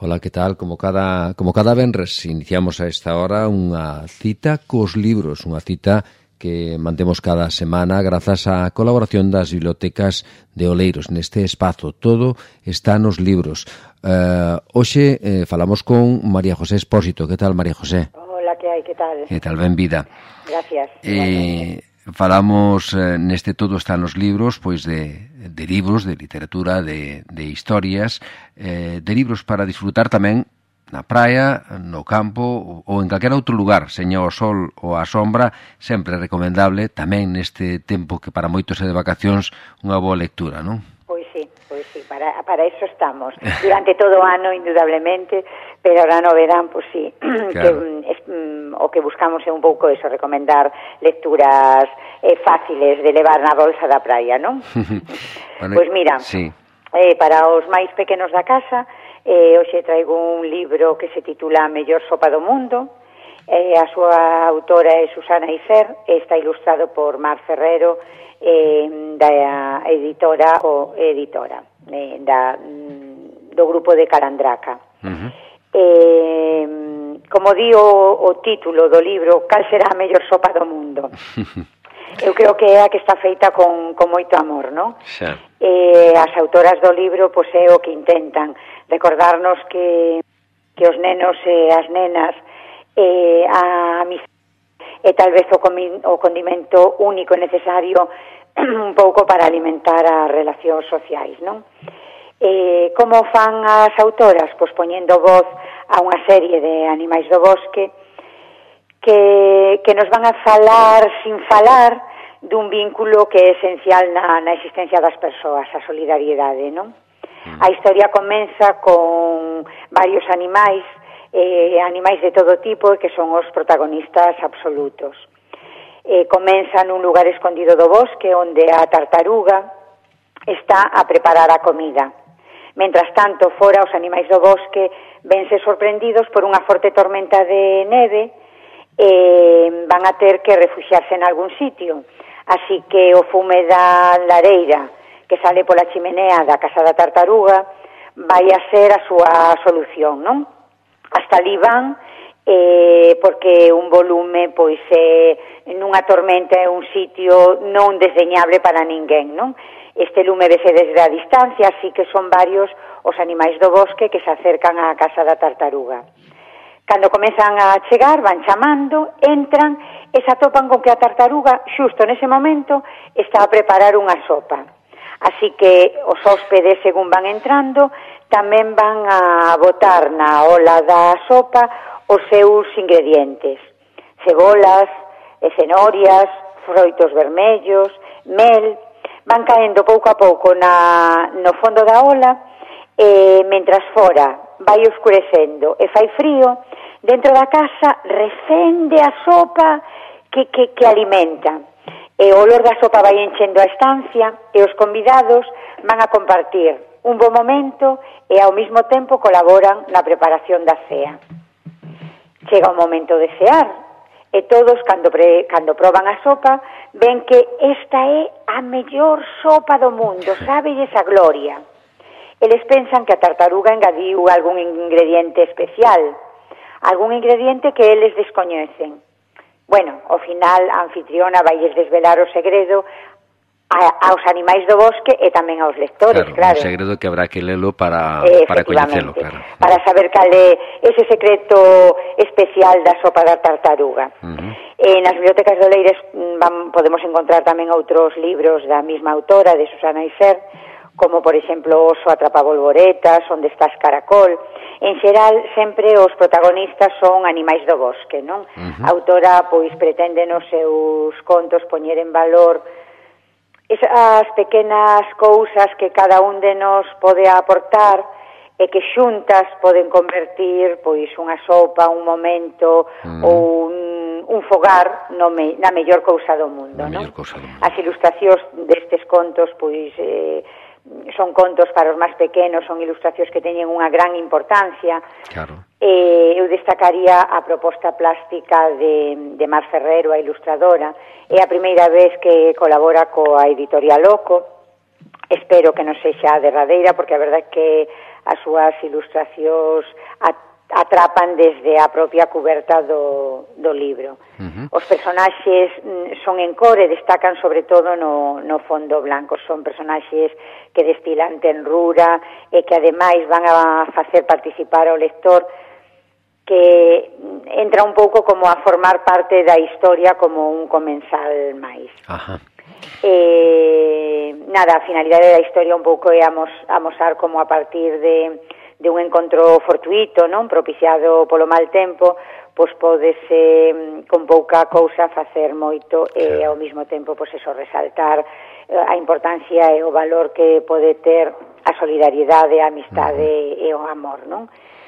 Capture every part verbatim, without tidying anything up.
Ola, que tal? Como cada, como cada venres iniciamos a esta hora unha cita cos libros, unha cita que mantemos cada semana grazas á colaboración das bibliotecas de Oleiros neste espazo. Todo está nos libros. Uh, hoxe eh, falamos con María José Expósito. Que tal, María José? Hola, que hai? Que tal? Que tal? Benvida. Gracias. Eh, falamos eh, neste Todo está nos libros, pois de, de libros, de literatura, de, de historias, eh, de libros para disfrutar tamén na praia, no campo ou en calquera outro lugar, seña o sol ou a sombra, sempre recomendable tamén neste tempo que para moitos é de vacacións unha boa lectura, non? Pois sí, pois sí, para, para eso estamos. Durante todo o ano, indudablemente, pero ahora no verán, pois sí, claro. que, es, mm, o que buscamos é un pouco eso, recomendar lecturas eh, fáciles de levar na bolsa da praia, non? Bueno, pois mira, sí. eh, para os máis pequenos da casa, Eh, hoxe traigo un libro que se titula A mellor sopa do mundo. Eh, a súa autora é Susana Iser, está ilustrado por Mar Ferrero, eh, da editora o editora eh, da, do grupo de Calandraca. Uh-huh. Eh, como di o, o título do libro, cal será a mellor sopa do mundo? Eu creo que é a que está feita con, con moito amor, non? Sí. Eh, as autoras do libro, pois é o que intentan recordarnos que, que os nenos e as nenas eh, a amizade é tal vez o, comi, o condimento único e necesario un pouco para alimentar as relacións sociais, non? Eh, como fan as autoras? Pois poñendo voz a unha serie de animais do bosque que, que nos van a falar sin falar dun vínculo que é esencial na, na existencia das persoas, a solidariedade, non? A historia comeza con varios animais, eh, animais de todo tipo, que son os protagonistas absolutos. Eh, comeza nun lugar escondido do bosque, onde a tartaruga está a preparar a comida. Mentras tanto, fora, os animais do bosque vense sorprendidos por unha forte tormenta de neve, eh, van a ter que refuxiarse en algún sitio. Así que o fume da lareira que sale pola chimenea da casa da tartaruga vai a ser a súa solución, non? Hasta ali van, eh, porque un volume, pois, é, nunha tormenta é un sitio non desdeñable para ninguén, non? Este lume vese desde a distancia, así que son varios os animais do bosque que se acercan á casa da tartaruga. Cando comezan a chegar, van chamando, entran e se atopan con que a tartaruga, xusto nese momento, está a preparar unha sopa. Así que os hóspedes, según van entrando, tamén van a botar na ola da sopa os seus ingredientes. Cebolas, cenorias, froitos vermellos, mel, van caendo pouco a pouco na, no fondo da ola, e mentras fora vai oscurecendo e fai frío, dentro da casa recende a sopa que, que, que alimenta. E o olor da sopa vai enchendo a estancia e os convidados van a compartir un bo momento e ao mesmo tempo colaboran na preparación da cea. Chega o momento de cear e todos, cando, pre, cando proban a sopa, ven que esta é a mellor sopa do mundo, sábelles a gloria. Eles pensan que a tartaruga engadiu algún ingrediente especial, algún ingrediente que eles descoñecen. Bueno, ao final a anfitriona vailles desvelar o segredo a, aos animais do bosque e tamén aos lectores, claro. Claro, o segredo que habrá que lelo para, para coñecelo, claro. Para saber cal é ese secreto especial da sopa da tartaruga. Uh-huh. Eh, nas bibliotecas de Oleiros van, podemos encontrar tamén outros libros da mesma autora, de Susana Iser, como, por exemplo, Oso atrapa bolboretas, Onde estás caracol. En xeral, sempre os protagonistas son animais do bosque, non? Uh-huh. A autora, pois, pretende nos seus contos poñer en valor esas pequenas cousas que cada un de nós pode aportar e que xuntas poden convertir, pois, unha sopa, un momento uh-huh. ou un, un fogar no me, na mellor cousa do mundo, non? As ilustracións destes contos, pois, eh, son contos para os máis pequenos, son ilustracións que teñen unha gran importancia. Claro. Eh, eu destacaría a proposta plástica de, de Mar Ferrero, a ilustradora. É a primeira vez que colabora coa editorial Loco, espero que non sexa a derradeira, porque a verdade é que as súas ilustracións atrapan desde a propia cuberta do, do libro. Uh-huh. Os personaxes son en core, destacan sobre todo no, no fondo blanco. Son personaxes que destilan tenrura e que ademais van a facer participar ao lector, que entra un pouco como a formar parte da historia como un comensal máis. Ajá. Eh, nada, a finalidade da historia un pouco é amos, amosar como a partir de de un encontro fortuito, non, propiciado polo mal tempo, pois podese con pouca cousa facer moito e ao mesmo tempo pois eso, resaltar a importancia e o valor que pode ter a solidariedade, a amistade uh-huh. e o amor, non?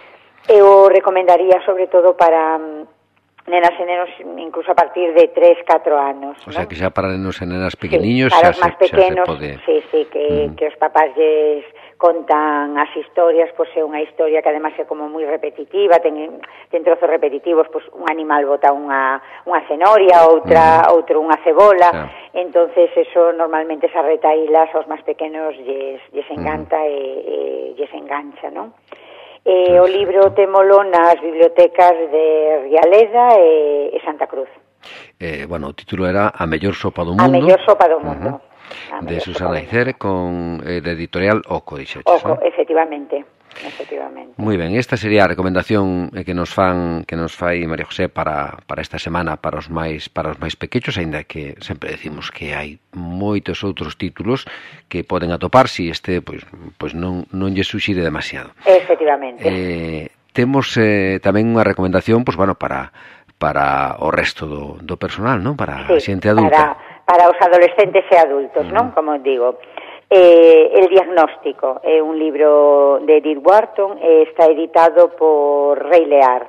Eu recomendaría sobre todo para nenas e nenos incluso a partir de tres, catro anos. O sea, ¿no? Que xa para nenos e nenas pequeniños sí, xa, para os máis pequenos, xa se pode... Sí, sí, que, mm. que os papás lles contan as historias, pois é unha historia que además é como moi repetitiva, ten, ten trozos repetitivos, pois un animal bota unha, unha cenoria, outra, mm. outro unha cebola, claro. Entonces eso normalmente esas retailas aos máis pequenos lles, lles encanta mm. e, e lles engancha, non? Eh, o libro témolo nas bibliotecas de Rialeda e, e Santa Cruz. Eh, bueno, o título era A mellor sopa do mundo. A mellor sopa do mundo. Uh-huh. De Susana Aicer, con eh, de editorial Oco, dixeches, Oco, ¿no? efectivamente, efectivamente. Moi ben, esta sería a recomendación que nos fan que nos fai María José para, para esta semana para os máis para os máis pequenos, aínda que sempre decimos que hai moitos outros títulos que poden atopar si este pois pois non non lle suxire demasiado. Efectivamente. Eh, temos eh, tamén unha recomendación, pois bueno, para para o resto do, do personal, non? Para sí, a xente adulta. Para para os adolescentes e adultos, mm. non? Como digo. Eh, El diagnóstico é un libro de Edith Wharton e está editado por Rei Lear.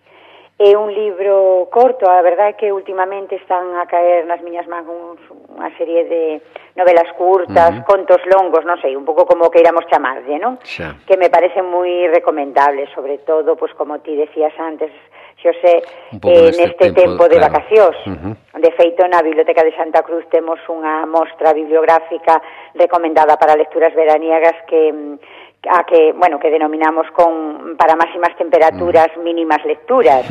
É un libro corto, a verdade é que últimamente están a caer nas miñas mans unha serie de novelas curtas, mm-hmm. contos longos, non sei, un pouco como que iramos chamarlle, non? Xa. Que me parecen moi recomendables, sobre todo, pois como ti decías antes, Xosé, eh, neste tempo, tempo de claro. vacacións. Uh-huh. De feito, na Biblioteca de Santa Cruz temos unha mostra bibliográfica recomendada para lecturas veraniegas que a que, bueno, que denominamos con para máximas temperaturas, uh-huh. mínimas lecturas.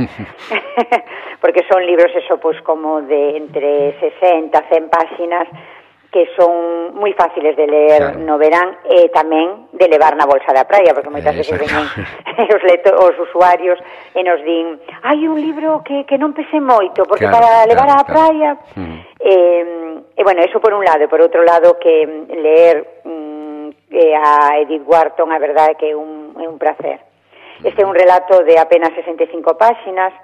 Porque son libros eso pois como de entre sesenta, cen páxinas que son moi fáciles de ler claro. no verán e tamén de levar na bolsa da praia, porque moitas veces veñen os, leto, os usuarios e nos din hai un libro que, que non pese moito, porque claro, para levar claro, á praia... Claro. Mm. Eh, e, bueno, eso por un lado, e por outro lado que leer mm, eh, a Edith Wharton, a verdade é que é un, é un placer. Este é un relato de apenas sesenta e cinco páxinas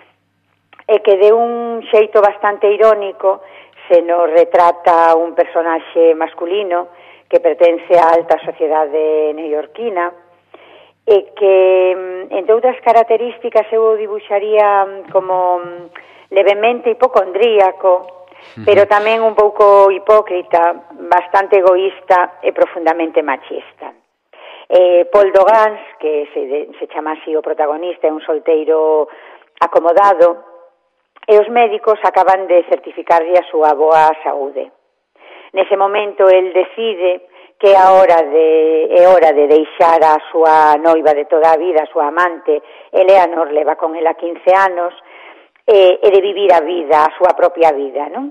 e que de un xeito bastante irónico se nos retrata un personaxe masculino que pertence á alta sociedade neoyorquina e que, entre outras características, eu o dibuixaría como levemente hipocondríaco, uh-huh. pero tamén un pouco hipócrita, bastante egoísta e profundamente machista. Eh, Paul Dogans, que se, de, se chama así o protagonista, é un solteiro acomodado, e os médicos acaban de certificarlle a súa boa saúde. Nese momento, el decide que é hora de, é hora de deixar a súa noiva de toda a vida, a súa amante, Eleanor, leva con ela quince anos, e, e de vivir a vida, a súa propia vida, non?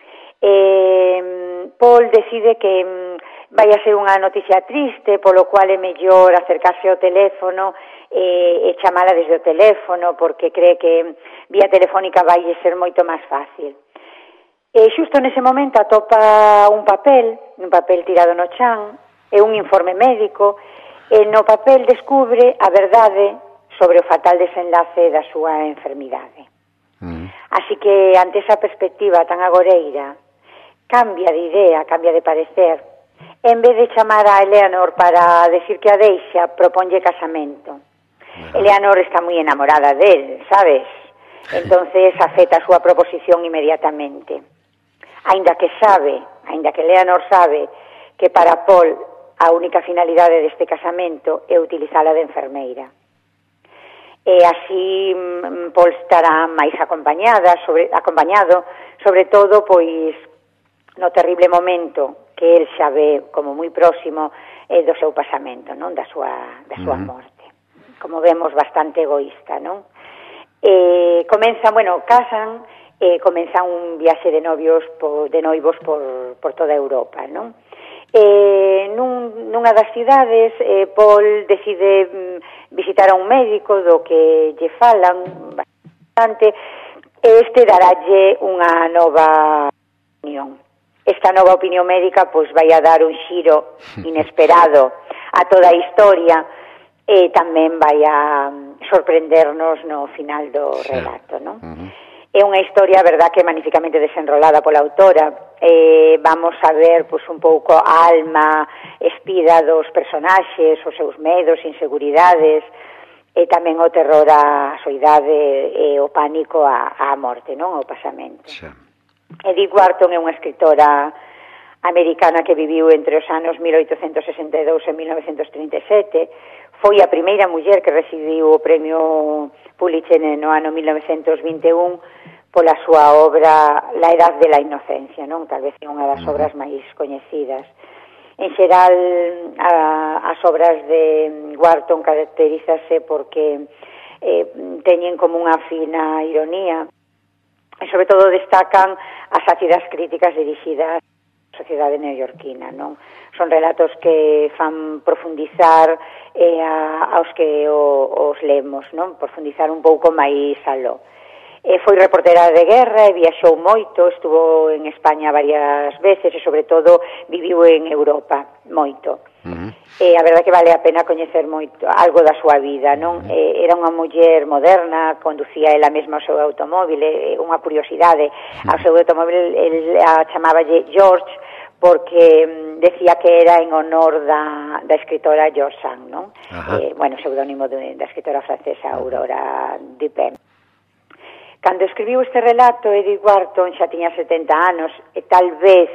E, Paul decide que vai a ser unha noticia triste, polo cual é mellor acercarse ao teléfono e, e chamala desde o teléfono, porque cree que vía telefónica vai ser moito máis fácil. E xusto nese momento atopa un papel, un papel tirado no chan, é un informe médico, e no papel descubre a verdade sobre o fatal desenlace da súa enfermidade. Mm. Así que, ante esa perspectiva tan agoreira, cambia de idea, cambia de parecer. En vez de chamar a Eleanor para decir que a deixa, proponlle casamento. Uh-huh. Eleanor está moi enamorada del, sabes? Entonces acepta a súa proposición inmediatamente. Aínda que sabe, aínda que Eleanor sabe que para Paul a única finalidade deste casamento é utilizala de enfermeira. E así Paul estará máis acompañada, sobre, acompañado, sobre todo, pois, no terrible momento que el xa ve como moi próximo eh, do seu pasamento, non? Da súa, da súa Uh-huh. morte. Como vemos, bastante egoísta, non? Eh, comenzan, bueno, casan, eh, comenzan un viaxe de novios, por, de noivos por, por toda Europa, non? Eh, nun, nunha das cidades, eh, Paul decide mm, visitar a un médico do que lle falan bastante, e este daralle unha nova opinión. Esta nova opinión médica pois vai a dar un xiro inesperado a toda a historia e tamén vai a sorprendernos no final do relato, non? Uh-huh. É unha historia, verdad, que magníficamente desenrolada pola autora. Eh, vamos a ver pois un pouco a alma espida dos personaxes, os seus medos, inseguridades, e tamén o terror á soidade e o pánico á, á morte, non? Ao pasamento. Sí. Edith Wharton é unha escritora americana que viviu entre os anos mil oitocentos sesenta e dous e mil novecentos trinta e sete. Foi a primeira muller que recibiu o premio Pulitzer no ano mil novecentos vinte e un pola súa obra La edad de la inocencia, non? Tal vez é unha das obras máis coñecidas. En xeral, a, as obras de Wharton caracterízase porque eh, teñen como unha fina ironía e sobre todo destacan as sátiras críticas dirixidas á sociedade neoyorquina, non? Son relatos que fan profundizar eh, a, aos que o, os lemos, non? Profundizar un pouco máis aló. Eh, foi reportera de guerra e viaxou moito, estuvo en España varias veces e sobre todo viviu en Europa moito. Uh-huh. E a verdade que vale a pena coñecer moito algo da súa vida, non? Uh-huh. Eh, era unha muller moderna, conducía ela mesma o seu automóvil, eh, unha curiosidade, uh-huh. ao seu automóvil el a chamáballe George porque mm, decía que era en honor da, da escritora George Sand, non? Uh-huh. Eh, bueno, pseudónimo de, da escritora francesa Aurora Dupin. Cando escribiu este relato, Edith Wharton xa tiña setenta anos e tal vez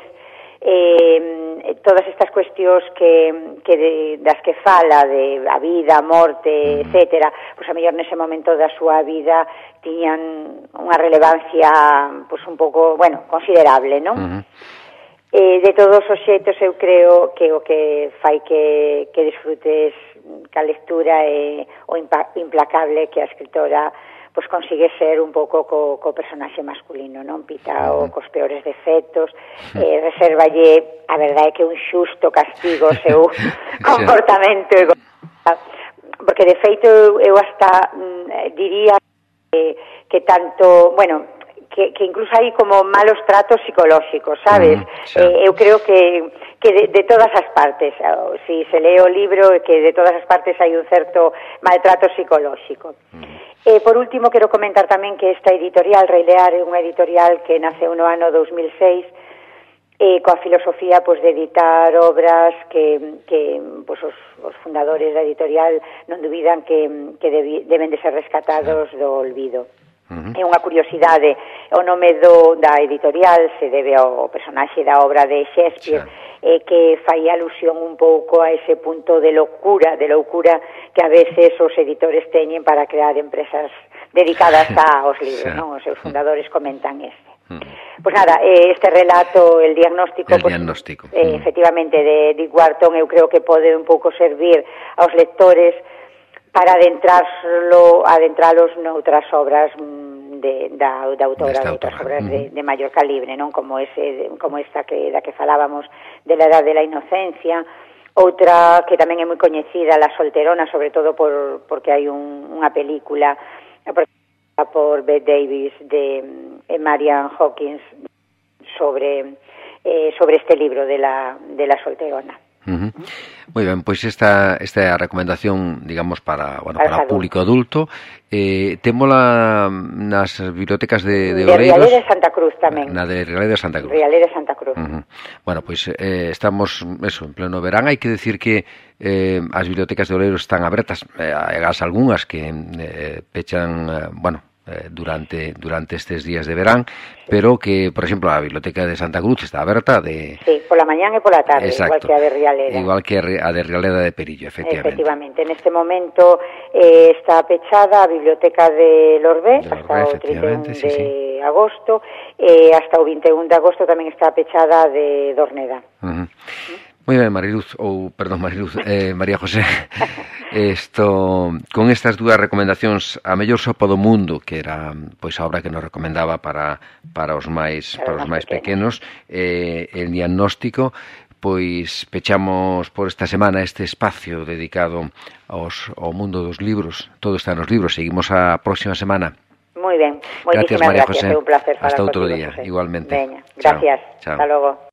eh, todas estas cuestións que, que de, das que fala de a vida, a morte, etcétera, pois a mellor nese momento da súa vida tiñan unha relevancia pois un pouco, bueno, considerable, non? Uh-huh. Eh, de todos os xeitos eu creo que o que fai que, que disfrutes ca lectura é o implacable que a escritora pois consigue ser un pouco co, co personaxe masculino, non? Pita o cos peores defectos, eh, reservalle, a verdade é que un xusto castigo o seu comportamento egoísta, porque de feito eu hasta mm, diría que, que tanto, bueno, que, que incluso hai como malos tratos psicolóxicos, sabes? Mm, sí. eh, eu creo que, que de, de todas as partes, si se lee o libro, que de todas as partes hai un certo maltrato psicolóxico. Mm. E, por último, quero comentar tamén que esta editorial, Reilear, é unha editorial que naceu no ano dos mil seis eh, coa filosofía pois, de editar obras que, que pois, os, os fundadores da editorial non dubidan que, que debi, deben de ser rescatados do olvido. Uh-huh. É unha curiosidade, o nome do, da editorial se debe ao personaxe da obra de Shakespeare, sí. eh, que fai alusión un pouco a ese punto de locura, de loucura que a veces os editores teñen para crear empresas dedicadas aos libros, sí. Non? Os seus fundadores comentan este. Uh-huh. Pois nada, eh, este relato, el diagnóstico, el pues, diagnóstico. Eh, uh-huh. efectivamente, de Edith Wharton, eu creo que pode un pouco servir aos lectores para adentrarlo, adentralos noutras obras de, da, da autora, de outras obras de, de maior calibre, non? Como ese, como esta que da que falábamos de la edad de la inocencia, outra que tamén é moi coñecida, La solterona, sobre todo por porque hai un, unha película por Bette Davis de eh, Marian Hawkins sobre eh, sobre este libro de la de la solterona. Uh-huh. Moi ben, pois esta esta é a recomendación, digamos, para, bueno, para, para o público adulto. Eh, témola nas bibliotecas de, de, de Oleiros. De Rialé de Santa Cruz tamén. Na de Rialé de Santa Cruz. Rialé de Santa Cruz. Uh-huh. Bueno, pois eh, estamos, eso, en pleno verán. Hai que decir que eh, as bibliotecas de Oleiros están abertas, eh, as algunhas que eh, pechan, eh, bueno, eh, durante durante estes días de verán, pero que, por exemplo, a Biblioteca de Santa Cruz está aberta de... Sí, pola mañán e pola tarde, exacto, igual que a de Rialeda. Igual que a de Rialeda de Perillo, efectivamente. Efectivamente, neste momento eh, está pechada a Biblioteca de Lorbé, de Lorbé hasta o trinta e un sí, de sí. agosto, e hasta o vinte e un de agosto tamén está pechada de Dorneda. Uh-huh. ¿Mm? Moi ben, Mariluz, ou, perdón, Mariluz, eh, María José, esto, con estas dúas recomendacións, a mellor sopa do mundo, que era pois a obra que nos recomendaba para para os máis para os máis pequenos, eh, el diagnóstico, pois pechamos por esta semana este espacio dedicado aos, ao mundo dos libros. Todo está nos libros, seguimos a próxima semana. Moi ben, moitísimas gracias, gracias, é un placer falar hasta outro contigo, día, José. igualmente. Veña, gracias, chao, chao. Hasta logo.